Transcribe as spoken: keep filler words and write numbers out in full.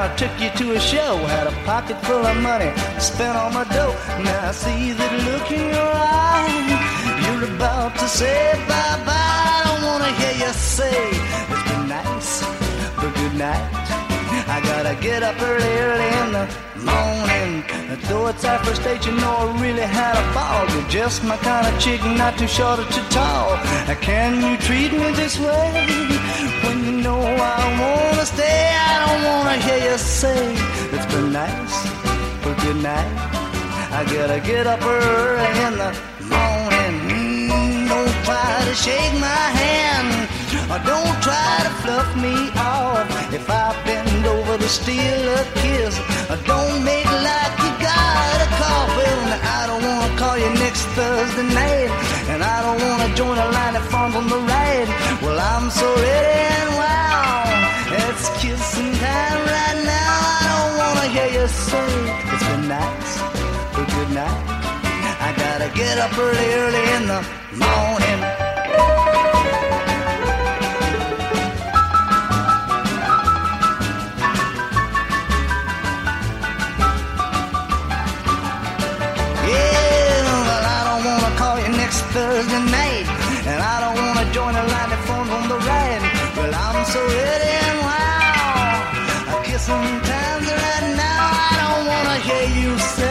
took you to a show, had a pocket full of money, spent all my dough. Now I see that look in your eye. You're about to say bye-bye. I don't wanna hear you say it's been nice, but good night. I gotta get up early, early in the morning. Though it's our first date, you know I really had a ball. You're just my kind of chick, not too short or too tall. Can you treat me this way when you know I wanna stay? I don't wanna hear you say it's been nice, but good night. I gotta get up early in the morning. Mm, don't try to shake my hand, or don't try to fluff me off. If I bend over to steal a kiss, or don't make like you got a cough. Well, I don't wanna call you next Thursday night, and I don't wanna join a line of farms on the ride. Well, I'm so ready and wow, it's kissing time right now. I don't wanna hear you say it's been nice, but good night. I gotta get up early, early in the morning. Thursday night, and I don't wanna join a line of phones on the ride. Well, I'm so ready and wow, I'm kissing times right now. I don't wanna hear you say